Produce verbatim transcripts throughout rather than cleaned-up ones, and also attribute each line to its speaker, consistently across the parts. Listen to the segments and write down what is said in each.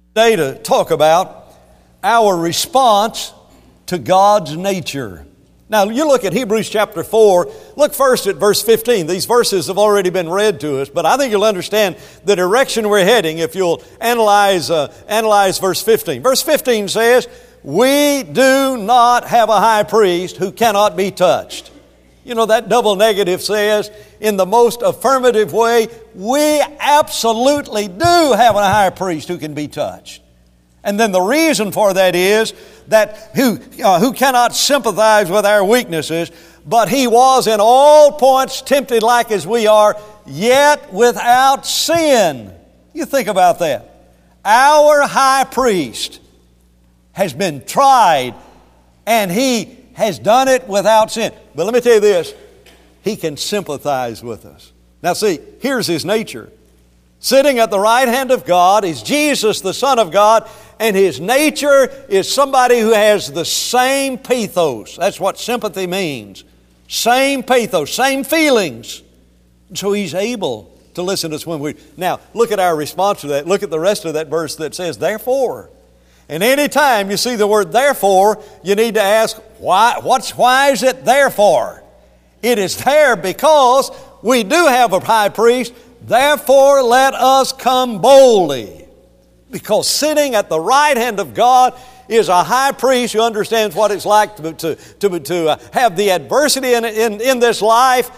Speaker 1: Today to talk about our response to God's nature. Now, you look at Hebrews chapter four, look first at verse fifteen. These verses have already been read to us, but I think you'll understand the direction we're heading if you'll analyze, uh, analyze verse fifteen. Verse fifteen says, "We do not have a high priest who cannot be touched." You know, that double negative says, in the most affirmative way, we absolutely do have a high priest who can be touched. And then the reason for that is that who, uh, who cannot sympathize with our weaknesses, but He was in all points tempted like as we are, yet without sin. You think about that. Our high priest has been tried, and He has done it without sin. But let me tell you this, He can sympathize with us. Now see, here's His nature. Sitting at the right hand of God is Jesus, the Son of God, and His nature is somebody who has the same pathos. That's what sympathy means. Same pathos, same feelings. So He's able to listen to us when we... Now, look at our response to that. Look at the rest of that verse that says, "Therefore." And any time you see the word "therefore," you need to ask, why, what's, why is it therefore? It is there because we do have a high priest. Therefore, let us come boldly. Because sitting at the right hand of God is a high priest who understands what it's like to, to, to, to have the adversity in, in, in this life.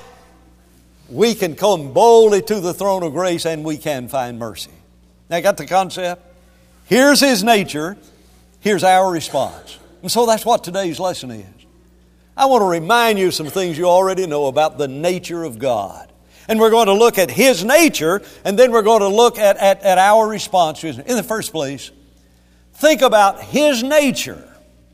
Speaker 1: We can come boldly to the throne of grace and we can find mercy. Now, got the concept? Here's His nature. Here's our response. And so that's what today's lesson is. I want to remind you of some things you already know about the nature of God. And we're going to look at His nature, and then we're going to look at, at, at our response to His nature. In the first place, think about His nature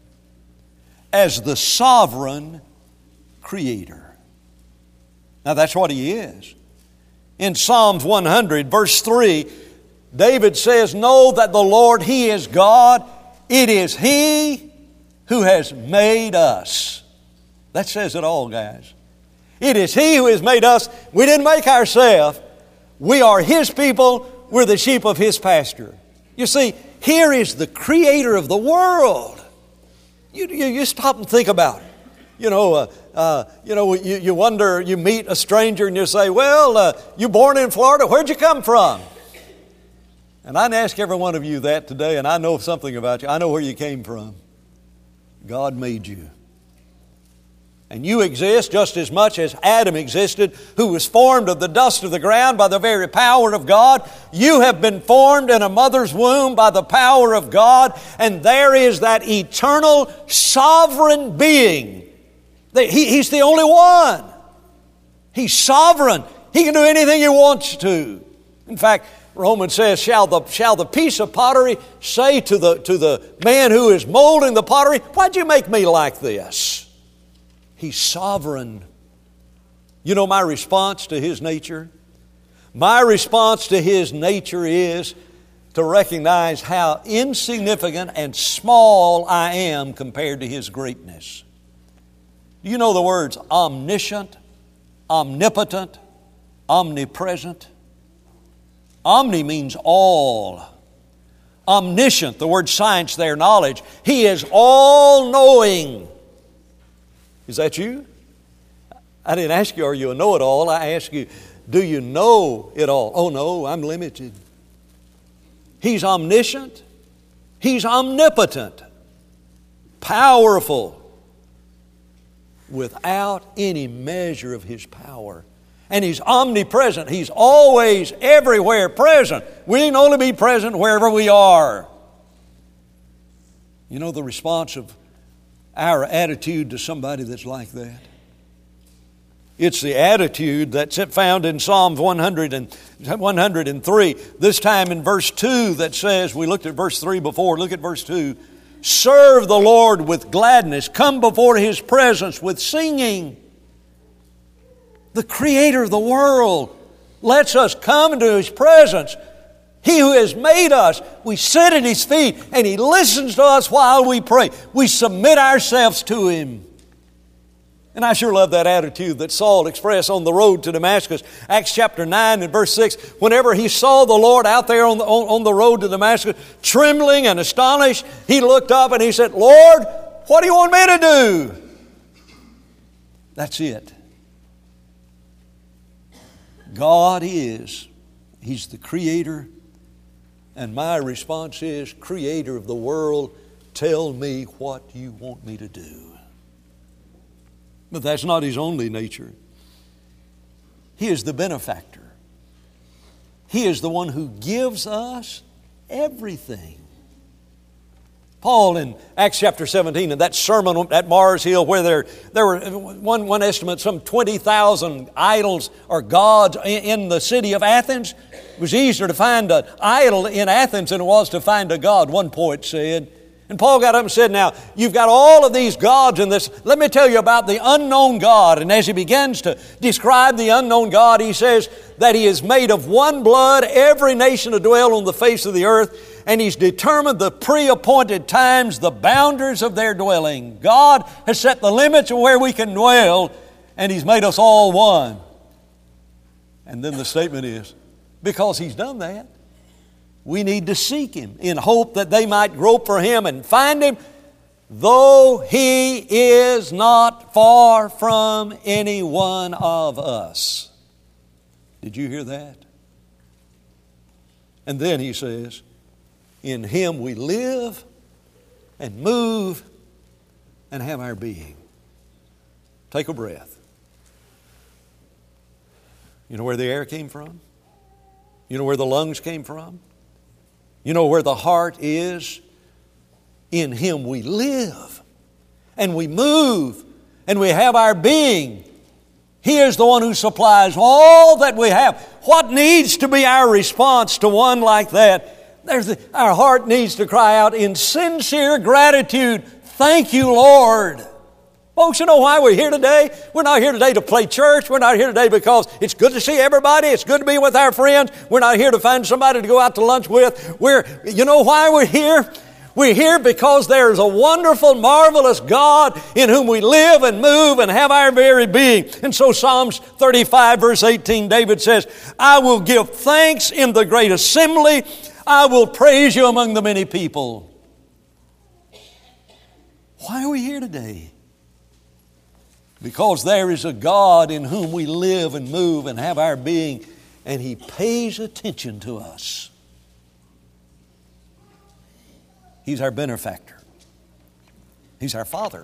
Speaker 1: as the sovereign Creator. Now that's what He is. In Psalms one hundred, verse three, David says, "Know that the Lord, He is God. It is He who has made us." That says it all, guys. It is He who has made us. We didn't make ourselves. We are His people. We're the sheep of His pasture. You see, here is the Creator of the world. You, you, you stop and think about it. You know, uh, uh, you know, you, you wonder, you meet a stranger and you say, "Well, uh, you born in Florida. Where'd you come from?" And I'd ask every one of you that today, and I know something about you. I know where you came from. God made you. And you exist just as much as Adam existed, who was formed of the dust of the ground by the very power of God. You have been formed in a mother's womb by the power of God, and there is that eternal sovereign being. He, he's the only one. He's sovereign. He can do anything He wants to. In fact, Romans says, shall the, shall the piece of pottery say to the, to the man who is molding the pottery, "Why'd you make me like this?" He's sovereign. You know my response to His nature? My response to His nature is to recognize how insignificant and small I am compared to His greatness. Do you know the words omniscient, omnipotent, omnipresent? Omni means all. Omniscient, the word science there, knowledge. He is all-knowing. Is that you? I didn't ask you, are you a know-it-all? I asked you, do you know it all? Oh no, I'm limited. He's omniscient. He's omnipotent. Powerful. Without any measure of His power. And He's omnipresent. He's always, everywhere present. We can only be present wherever we are. You know the response of our attitude to somebody that's like that? It's the attitude that's found in Psalms one hundred and one hundred three. This time in verse two that says, we looked at verse three before, look at verse two. "Serve the Lord with gladness. Come before His presence with singing." The Creator of the world lets us come into His presence. He who has made us, we sit at His feet and He listens to us while we pray. We submit ourselves to Him. And I sure love that attitude that Saul expressed on the road to Damascus. Acts chapter nine and verse six, whenever he saw the Lord out there on the, on, on the road to Damascus, trembling and astonished, he looked up and he said, Lord, what do you want me to do? That's it. God is. He's the Creator. And my response is, Creator of the world, tell me what you want me to do. But that's not His only nature. He is the benefactor. He is the one who gives us everything. Paul in Acts chapter seventeen, in that sermon at Mars Hill, where there, there were, one, one estimate, some twenty thousand idols or gods in, in the city of Athens. It was easier to find an idol in Athens than it was to find a god, one poet said. And Paul got up and said, now, you've got all of these gods in this. Let me tell you about the unknown God. And as he begins to describe the unknown God, he says that He is made of one blood, every nation to dwell on the face of the earth. And He's determined the pre-appointed times, the boundaries of their dwelling. God has set the limits of where we can dwell, and He's made us all one. And then the statement is, because He's done that, we need to seek Him in hope that they might grope for Him and find Him, though He is not far from any one of us. Did you hear that? And then he says, in Him we live and move and have our being. Take a breath. You know where the air came from? You know where the lungs came from? You know where the heart is? In Him we live and we move and we have our being. He is the one who supplies all that we have. What needs to be our response to one like that? There's the, our heart needs to cry out in sincere gratitude, thank you, Lord. Folks, you know why we're here today? We're not here today to play church. We're not here today because it's good to see everybody. It's good to be with our friends. We're not here to find somebody to go out to lunch with. We're, you know why we're here? We're here because there is a wonderful, marvelous God in whom we live and move and have our very being. And so Psalms thirty-five verse eighteen, David says, I will give thanks in the great assembly. I will praise you among the many people. Why are we here today? Because there is a God in whom we live and move and have our being, and He pays attention to us. He's our benefactor. He's our Father.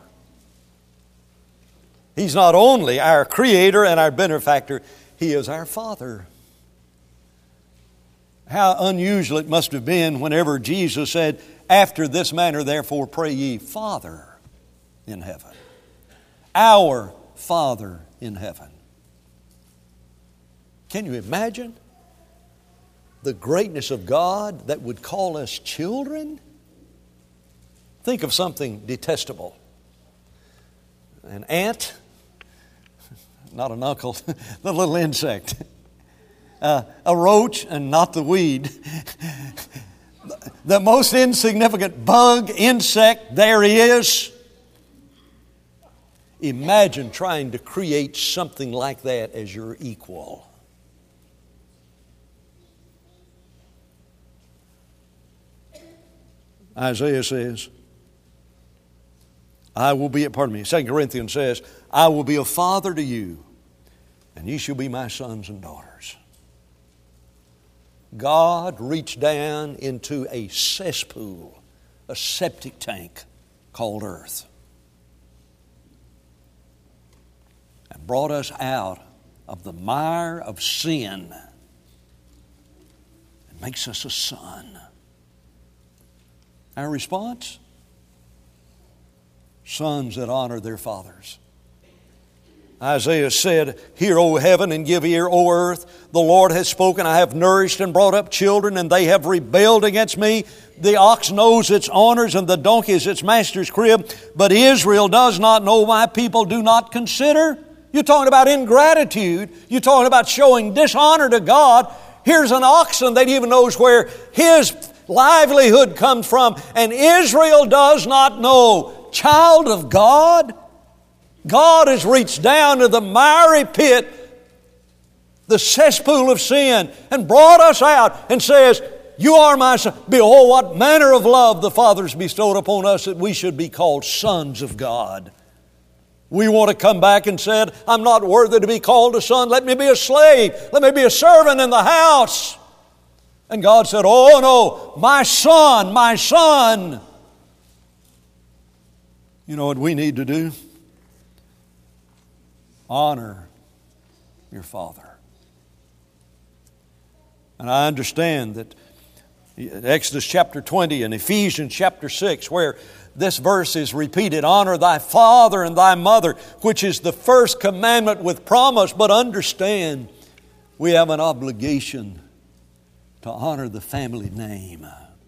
Speaker 1: He's not only our Creator and our benefactor, He is our Father. How unusual it must have been whenever Jesus said, after this manner therefore pray ye, Father in heaven. Our Father in heaven. Can you imagine the greatness of God that would call us children? Think of something detestable. An ant, not an uncle, the little insect. Uh, a roach and not the weed. The most insignificant bug, insect there is. Imagine trying to create something like that as your equal. Isaiah says, I will be, pardon me, Second Corinthians says, I will be a father to you, and ye shall be my sons and daughters. God reached down into a cesspool, a septic tank called earth, and brought us out of the mire of sin and makes us a son. Our response? Sons that honor their fathers. Isaiah said, hear, O heaven, and give ear, O earth. The Lord has spoken. I have nourished and brought up children, and they have rebelled against me. The ox knows its owners, and the donkey is its master's crib. But Israel does not know, my people do not consider. You're talking about ingratitude. You're talking about showing dishonor to God. Here's an oxen that even knows where his livelihood comes from, and Israel does not know. Child of God, God has reached down to the miry pit, the cesspool of sin, and brought us out and says, you are my son. Behold, what manner of love the Father has bestowed upon us that we should be called sons of God. We want to come back and said, I'm not worthy to be called a son. Let me be a slave. Let me be a servant in the house. And God said, oh no, my son, my son. You know what we need to do? Honor your father. And I understand that Exodus chapter twenty and Ephesians chapter six, where this verse is repeated, honor thy father and thy mother, which is the first commandment with promise. But understand, we have an obligation to honor the family name.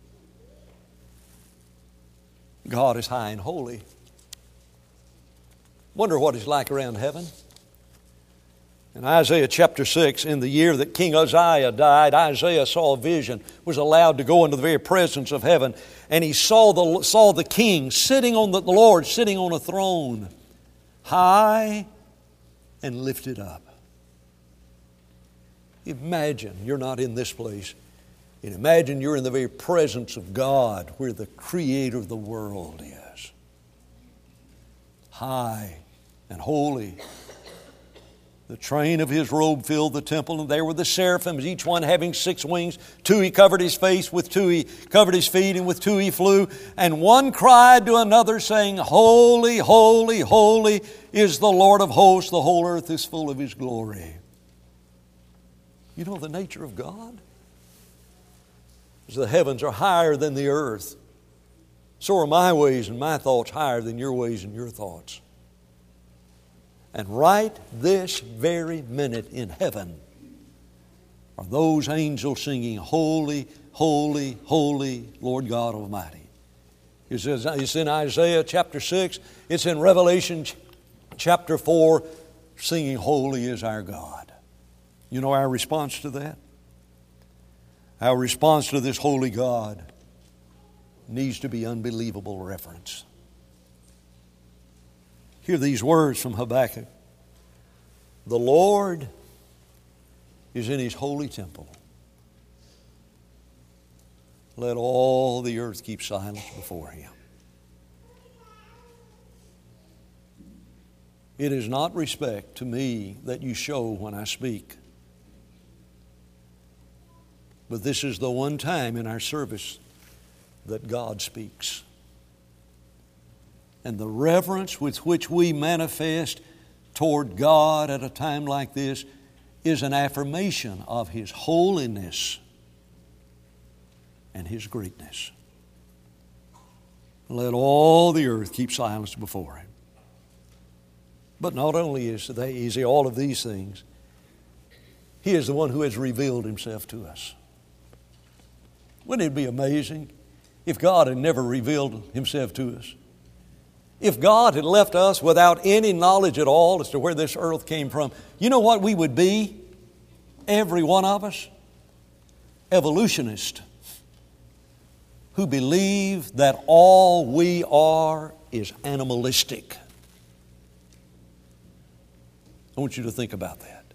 Speaker 1: God is high and holy. Wonder what He's like around heaven. In Isaiah chapter six, in the year that King Uzziah died, Isaiah saw a vision, was allowed to go into the very presence of heaven, and he saw the, saw the King sitting on the, the Lord, sitting on a throne, high and lifted up. Imagine you're not in this place, and imagine you're in the very presence of God, where the Creator of the world is. High and holy. The train of His robe filled the temple, and there were the seraphims, each one having six wings. Two He covered His face, with two He covered His feet, and with two He flew. And one cried to another, saying, holy, holy, holy is the Lord of hosts. The whole earth is full of His glory. You know the nature of God? As the heavens are higher than the earth, so are my ways and my thoughts higher than your ways and your thoughts. And right this very minute in heaven are those angels singing, holy, holy, holy, Lord God Almighty. It's in Isaiah chapter six. It's in Revelation chapter four, singing, holy is our God. You know our response to that? Our response to this holy God needs to be unbelievable reverence. Hear these words from Habakkuk. The Lord is in His holy temple. Let all the earth keep silence before Him. It is not respect to me that you show when I speak. But this is the one time in our service that God speaks. And the reverence with which we manifest toward God at a time like this is an affirmation of His holiness and His greatness. Let all the earth keep silence before Him. But not only is He all of these things, He is the one who has revealed Himself to us. Wouldn't it be amazing if God had never revealed Himself to us? If God had left us without any knowledge at all as to where this earth came from, you know what we would be? Every one of us? Evolutionists who believe that all we are is animalistic. I want you to think about that.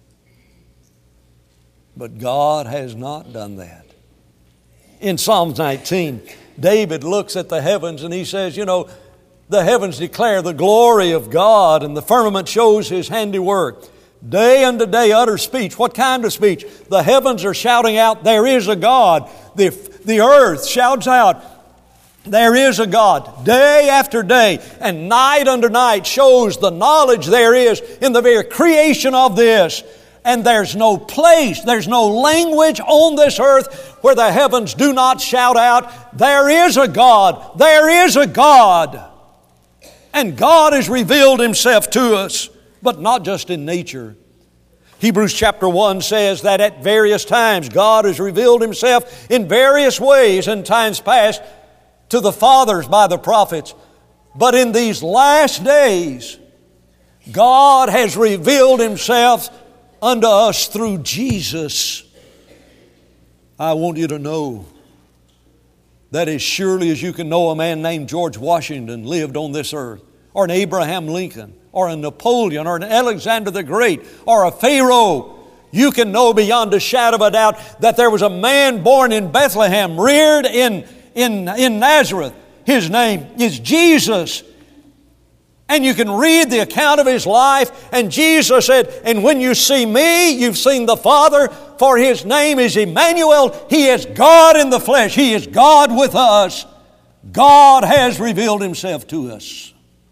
Speaker 1: But God has not done that. In Psalms nineteen, David looks at the heavens and he says, you know, the heavens declare the glory of God, and the firmament shows His handiwork. Day unto day utter speech. What kind of speech? The heavens are shouting out, there is a God. The, the earth shouts out, there is a God. Day after day and night unto night shows the knowledge there is in the very creation of this. And there's no place, there's no language on this earth where the heavens do not shout out, there is a God, there is a God. And God has revealed Himself to us, but not just in nature. Hebrews chapter one says that at various times God has revealed Himself in various ways in times past to the fathers by the prophets. But in these last days, God has revealed Himself unto us through Jesus. I want you to know that as surely as you can know a man named George Washington lived on this earth, or an Abraham Lincoln, or a Napoleon or an Alexander the Great or a Pharaoh. You can know beyond a shadow of a doubt that there was a man born in Bethlehem, reared in, in, in Nazareth. His name is Jesus. And you can read the account of His life. And Jesus said, and when you see me, you've seen the Father, for His name is Emmanuel. He is God in the flesh. He is God with us. God has revealed Himself to us.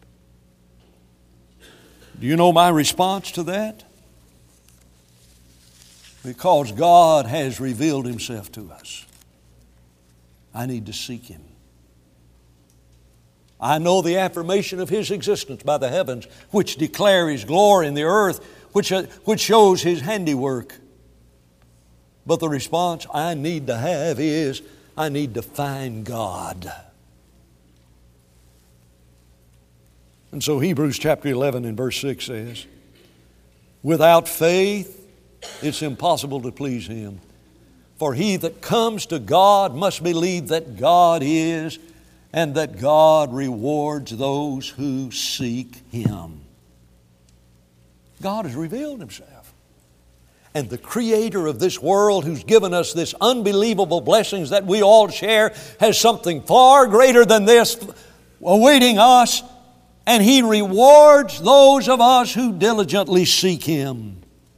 Speaker 1: Do you know my response to that? Because God has revealed Himself to us, I need to seek Him. I know the affirmation of His existence by the heavens, which declare His glory in the earth, which, uh, which shows His handiwork. But the response I need to have is, I need to find God. And so Hebrews chapter eleven and verse six says, without faith, it's impossible to please Him. For he that comes to God must believe that God is, and that God rewards those who seek Him. God has revealed Himself. And the Creator of this world, who's given us this unbelievable blessings that we all share, has something far greater than this awaiting us. And He rewards those of us who diligently seek Him.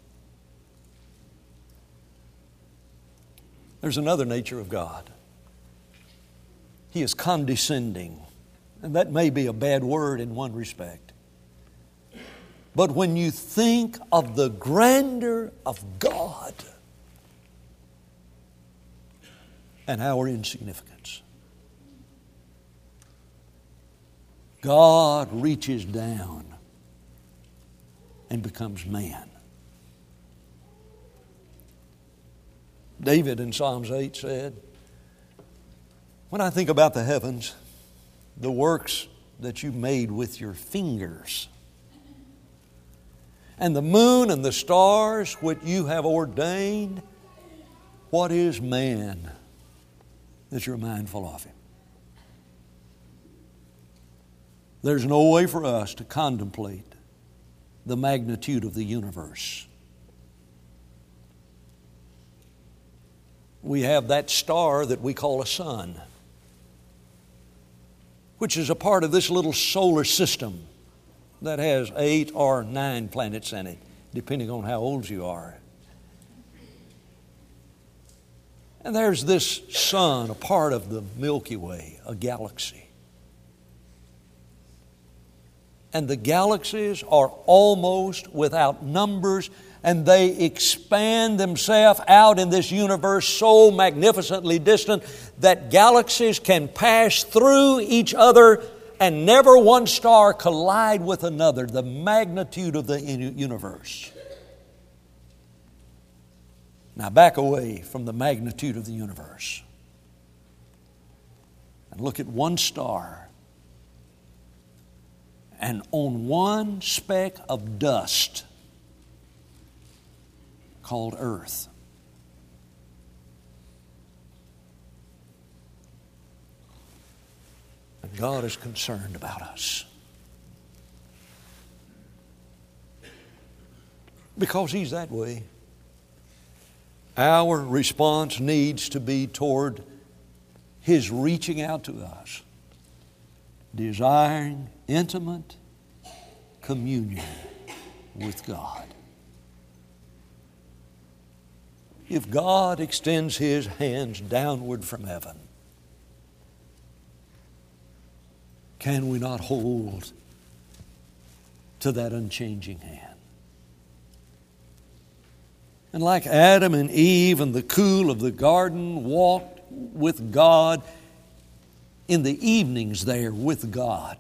Speaker 1: There's another nature of God. He is condescending. And that may be a bad word in one respect. But when you think of the grandeur of God and our insignificance, God reaches down and becomes man. David in Psalms eight said, when I think about the heavens, the works that you made with your fingers, and the moon and the stars which you have ordained, what is man that you're mindful of him? There's no way for us to contemplate the magnitude of the universe. We have that star that we call a sun, which is a part of this little solar system that has eight or nine planets in it, depending on how old you are. And there's this sun, a part of the Milky Way, a galaxy. And the galaxies are almost without numbers, and they expand themselves out in this universe so magnificently distant that galaxies can pass through each other and never one star collide with another. The magnitude of the universe. Now back away from the magnitude of the universe and look at one star, and on one speck of dust called earth. And God is concerned about us. Because He's that way. Our response needs to be toward His reaching out to us, desiring intimate communion with God. If God extends His hands downward from heaven, can we not hold to that unchanging hand? And like Adam and Eve in the cool of the garden walked with God in the evenings there with God,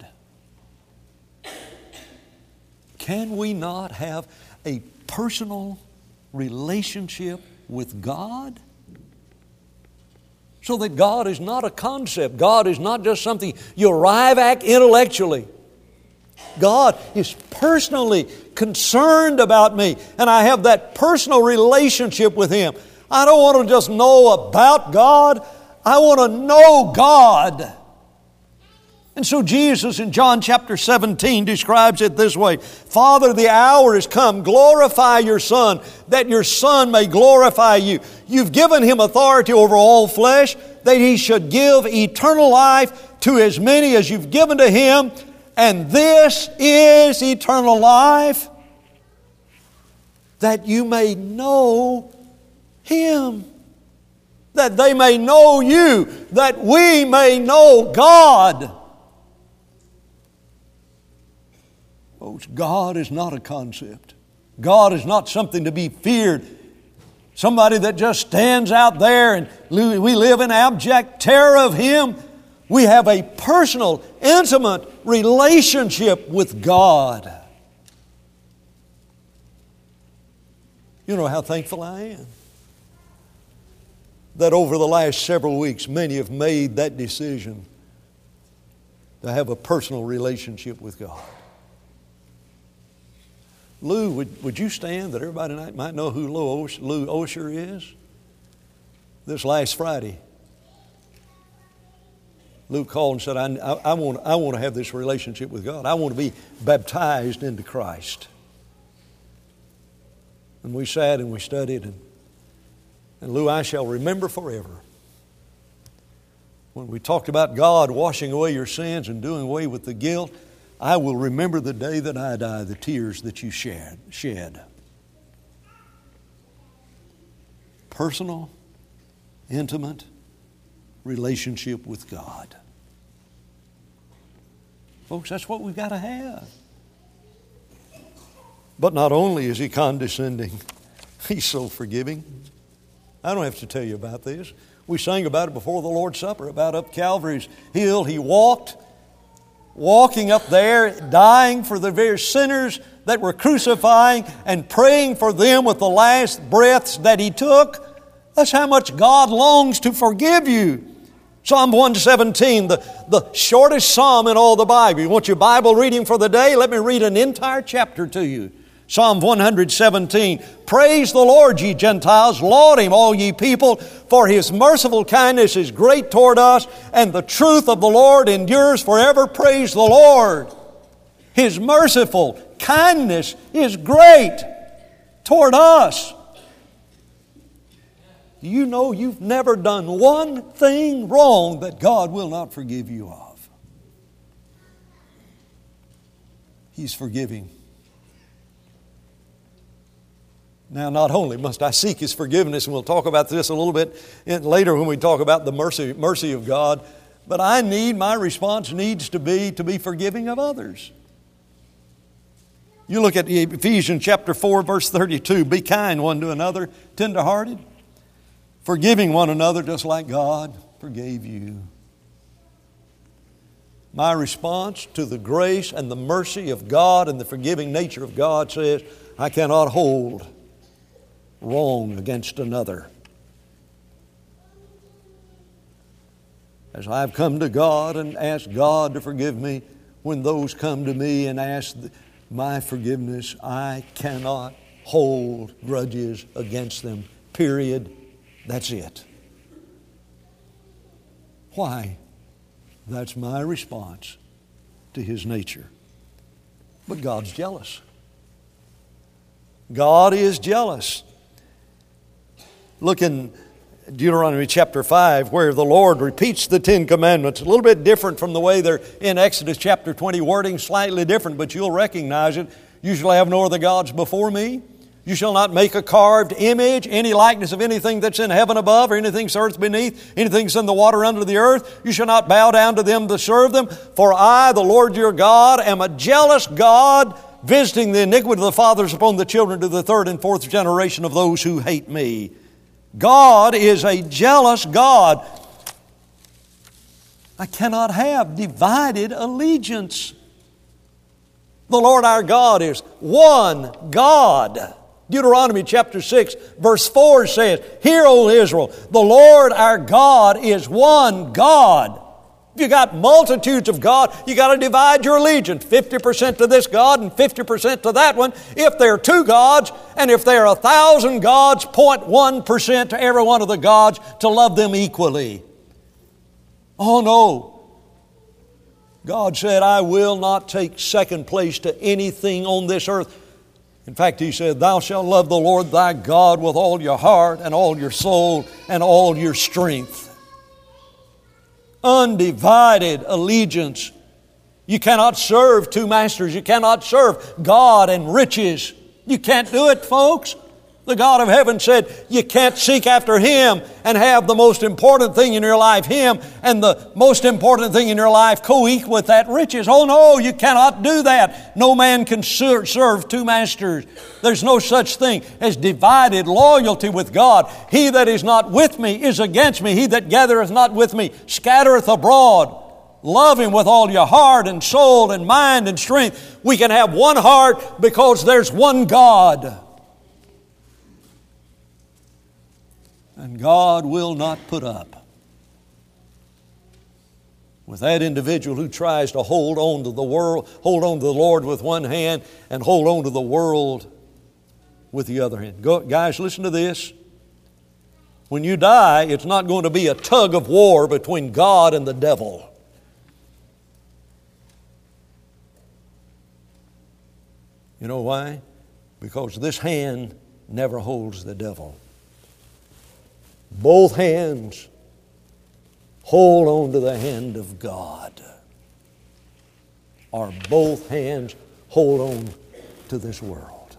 Speaker 1: can we not have a personal relationship with God? So that God is not a concept. God is not just something you arrive at intellectually. God is personally concerned about me, and I have that personal relationship with Him. I don't want to just know about God. I want to know God. And so Jesus in John chapter seventeen describes it this way: Father, the hour is come. Glorify your Son, that your Son may glorify you. You've given Him authority over all flesh, that He should give eternal life to as many as you've given to Him. And this is eternal life, that you may know Him, that they may know you, that we may know God. Folks, God is not a concept. God is not something to be feared. Somebody that just stands out there and we live in abject terror of Him. We have a personal, intimate relationship with God. You know how thankful I am that over the last several weeks many have made that decision to have a personal relationship with God. Lou, would, would you stand that everybody might know who Lou Osher, Lou Osher is? This last Friday, Lou called and said, I, I, I, want, I want to have this relationship with God. I want to be baptized into Christ. And we sat and we studied. And, and Lou, I shall remember forever when we talked about God washing away your sins and doing away with the guilt. I will remember the day that I die, the tears that you shed. shed. Personal, intimate relationship with God. Folks, that's what we've got to have. But not only is He condescending, He's so forgiving. I don't have to tell you about this. We sang about it before the Lord's Supper, about up Calvary's hill. He walked, walking up there, dying for the very sinners that were crucifying and praying for them with the last breaths that He took. That's how much God longs to forgive you. Psalm one seventeen, the, the shortest psalm in all the Bible. You want your Bible reading for the day? Let me read an entire chapter to you. Psalm one seventeen, praise the Lord, ye Gentiles, laud Him, all ye people, for His merciful kindness is great toward us, and the truth of the Lord endures forever. Praise the Lord. His merciful kindness is great toward us. You know you've never done one thing wrong that God will not forgive you of. He's forgiving. Now, not only must I seek His forgiveness, and we'll talk about this a little bit later when we talk about the mercy, mercy of God, but I need, my response needs to be to be forgiving of others. You look at Ephesians chapter four, verse thirty-two, be kind one to another, tender-hearted, forgiving one another just like God forgave you. My response to the grace and the mercy of God and the forgiving nature of God says, I cannot hold wrong against another. As I've come to God and asked God to forgive me, when those come to me and ask my forgiveness, I cannot hold grudges against them. Period. That's it. Why? That's my response to His nature. But God's jealous. God is jealous. Look in Deuteronomy chapter five, where the Lord repeats the Ten Commandments. A little bit different from the way they're in Exodus chapter twenty, wording slightly different, but you'll recognize it. You shall have no other gods before me. You shall not make a carved image, any likeness of anything that's in heaven above or anything that's earth beneath, anything that's in the water under the earth. You shall not bow down to them to serve them. For I, the Lord your God, am a jealous God, visiting the iniquity of the fathers upon the children to the third and fourth generation of those who hate me. God is a jealous God. I cannot have divided allegiance. The Lord our God is one God. Deuteronomy chapter six, verse four says, hear, O Israel, the Lord our God is one God. If you got multitudes of God, you got to divide your allegiance. fifty percent to this God and fifty percent to that one. If there are two gods, and if there are a thousand gods, zero point one percent to every one of the gods to love them equally. Oh no. God said, I will not take second place to anything on this earth. In fact, He said, thou shalt love the Lord thy God with all your heart and all your soul and all your strength. Undivided allegiance. You cannot serve two masters. You cannot serve God and riches. You can't do it, folks. The God of heaven said you can't seek after Him and have the most important thing in your life, Him, and the most important thing in your life co-equal with that, riches. Oh no, you cannot do that. No man can serve two masters. There's no such thing as divided loyalty with God. He that is not with me is against me. He that gathereth not with me scattereth abroad. Love Him with all your heart and soul and mind and strength. We can have one heart because there's one God. And God will not put up with that individual who tries to hold on to the world, hold on to the Lord with one hand and hold on to the world with the other hand. Go, guys, listen to this. When you die, it's not going to be a tug of war between God and the devil. You know why? Because this hand never holds the devil. Both hands hold on to the hand of God. Or both hands hold on to this world.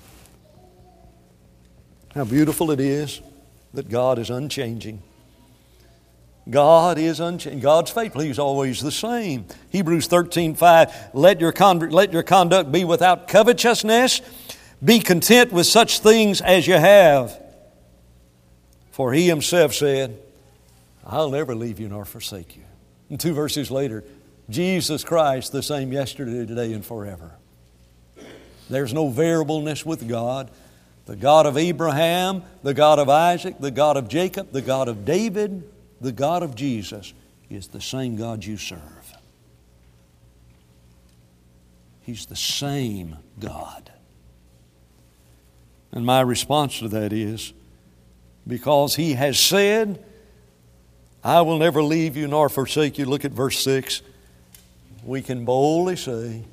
Speaker 1: How beautiful it is that God is unchanging. God is unchanging. God's faithful. He's always the same. Hebrews thirteen five, let your, con- let your conduct be without covetousness. Be content with such things as you have. For He Himself said, I'll never leave you nor forsake you. And two verses later, Jesus Christ, the same yesterday, today, and forever. There's no variableness with God. The God of Abraham, the God of Isaac, the God of Jacob, the God of David, the God of Jesus is the same God you serve. He's the same God. And my response to that is, because He has said, I will never leave you nor forsake you. Look at verse six. We can boldly say,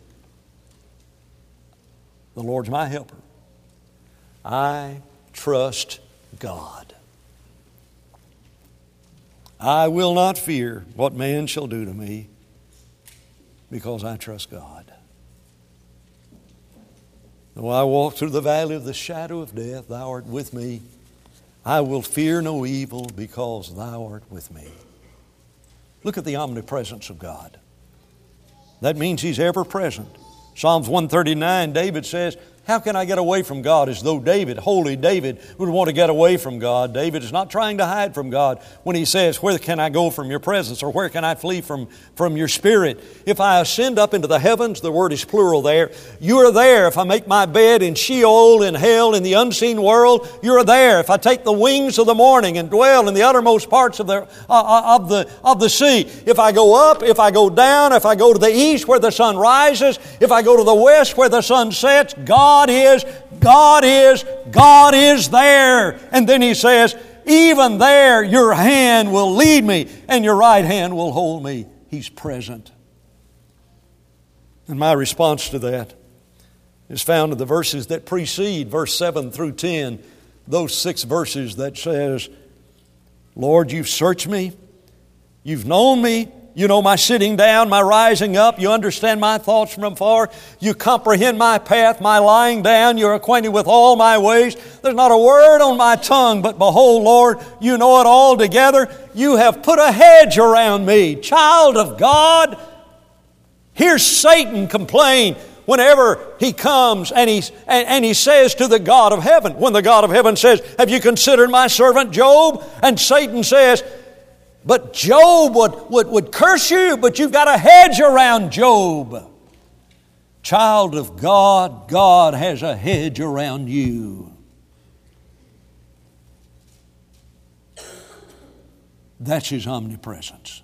Speaker 1: the Lord's my helper. I trust God. I will not fear what man shall do to me, because I trust God. Though I walk through the valley of the shadow of death, Thou art with me. I will fear no evil, because Thou art with me. Look at the omnipresence of God. That means He's ever present. Psalms one thirty-nine, David says, how can I get away from God? As though David, holy David, would want to get away from God. David is not trying to hide from God when he says, where can I go from your presence? Or where can I flee from, from your spirit? If I ascend up into the heavens, the word is plural there. You are there. If I make my bed in Sheol, in hell, in the unseen world, you are there. If I take the wings of the morning and dwell in the uttermost parts of the, uh, of the, of the sea. If I go up, if I go down, if I go to the east where the sun rises, if I go to the west where the sun sets, God God is, God is, God is there. And then He says, even there your hand will lead me and your right hand will hold me. He's present. And my response to that is found in the verses that precede verse seven through ten. Those six verses that says, Lord, you've searched me. You've known me. You know my sitting down, my rising up. You understand my thoughts from afar. You comprehend my path, my lying down. You're acquainted with all my ways. There's not a word on my tongue, but behold, Lord, you know it all together. You have put a hedge around me. Child of God, here's Satan complain whenever he comes and he, and, and he says to the God of heaven, when the God of heaven says, have you considered my servant Job? And Satan says, but Job would, would, would curse you, but you've got a hedge around Job. Child of God, God has a hedge around you. That's His omnipresence.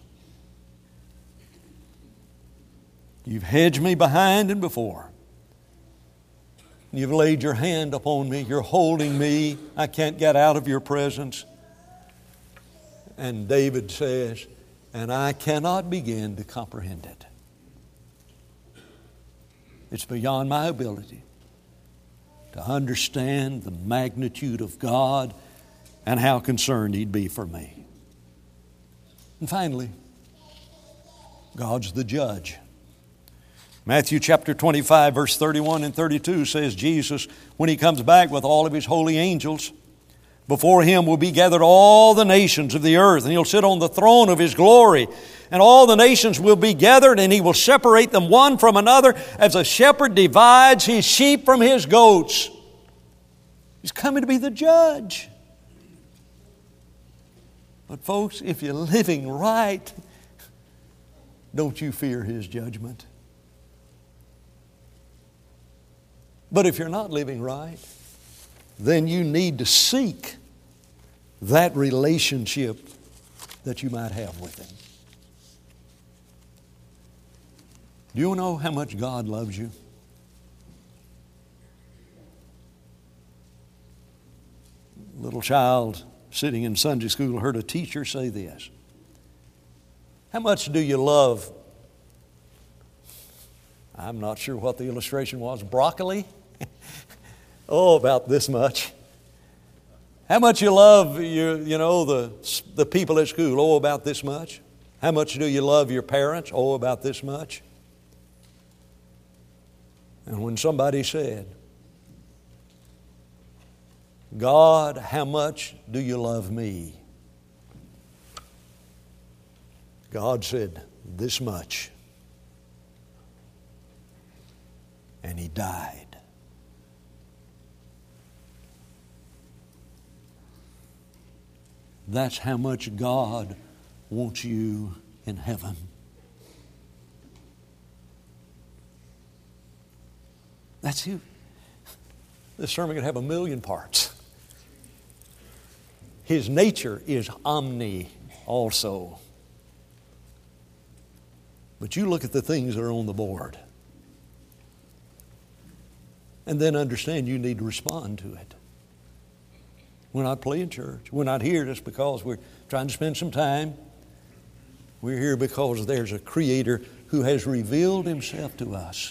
Speaker 1: You've hedged me behind and before. You've laid your hand upon me. You're holding me. I can't get out of your presence. And David says, and I cannot begin to comprehend it. It's beyond my ability to understand the magnitude of God and how concerned He'd be for me. And finally, God's the judge. Matthew chapter twenty-five, verse thirty-one and thirty-two says, Jesus, when He comes back with all of His holy angels, before Him will be gathered all the nations of the earth, and He'll sit on the throne of His glory. And all the nations will be gathered, and He will separate them one from another as a shepherd divides his sheep from his goats. He's coming to be the judge. But folks, if you're living right, don't you fear His judgment. But if you're not living right, then you need to seek that relationship that you might have with Him. Do you know how much God loves you? A little child sitting in Sunday school heard a teacher say this. How much do you love, I'm not sure what the illustration was, broccoli? Oh, about this much. How much you love your, you know, the, the people at school? Oh, about this much. How much do you love your parents? Oh, about this much. And when somebody said, God, how much do you love me? God said, this much. And He died. That's how much God wants you in heaven. That's you. This sermon could have a million parts. His nature is omni also. But you look at the things that are on the board and then understand you need to respond to it. We're not playing church. We're not here just because we're trying to spend some time. We're here because there's a Creator who has revealed Himself to us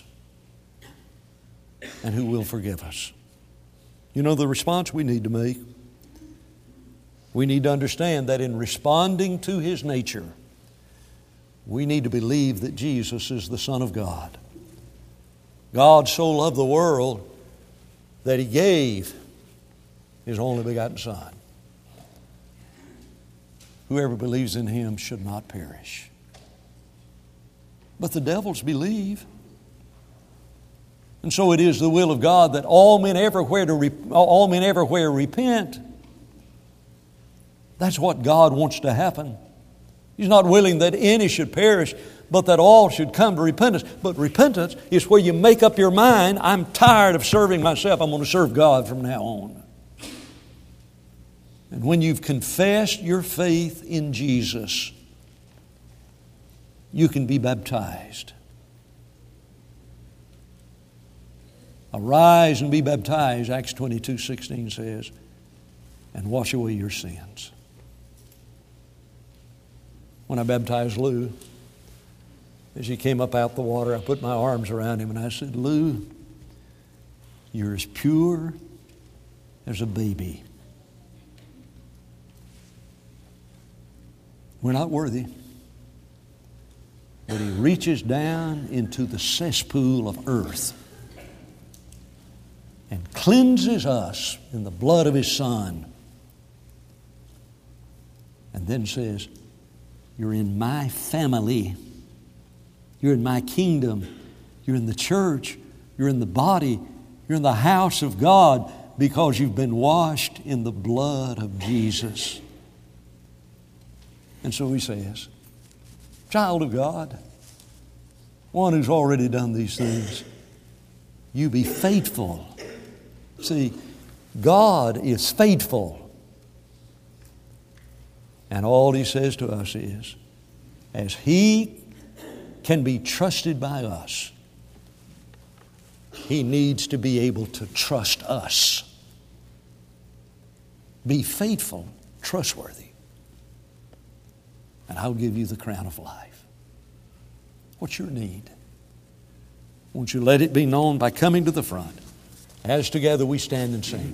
Speaker 1: and who will forgive us. You know the response we need to make? We need to understand that in responding to His nature, we need to believe that Jesus is the Son of God. God so loved the world that He gave His only begotten Son. Whoever believes in Him should not perish. But the devils believe. And so it is the will of God that all men everywhere to re- all men everywhere repent. That's what God wants to happen. He's not willing that any should perish, but that all should come to repentance. But repentance is where you make up your mind, I'm tired of serving myself, I'm going to serve God from now on. And when you've confessed your faith in Jesus, you can be baptized. Arise and be baptized, Acts twenty-two sixteen says, and wash away your sins. When I baptized Lou, as he came up out the water, I put my arms around him and I said, Lou, you're as pure as a baby. We're not worthy. But He reaches down into the cesspool of earth and cleanses us in the blood of His Son. And then says, you're in my family. You're in my kingdom. You're in the church. You're in the body. You're in the house of God because you've been washed in the blood of Jesus. And so He says, child of God, one who's already done these things, you be faithful. See, God is faithful. And all He says to us is, as He can be trusted by us, He needs to be able to trust us. Be faithful, trustworthy, and I'll give you the crown of life. What's your need? Won't you let it be known by coming to the front as together we stand and sing.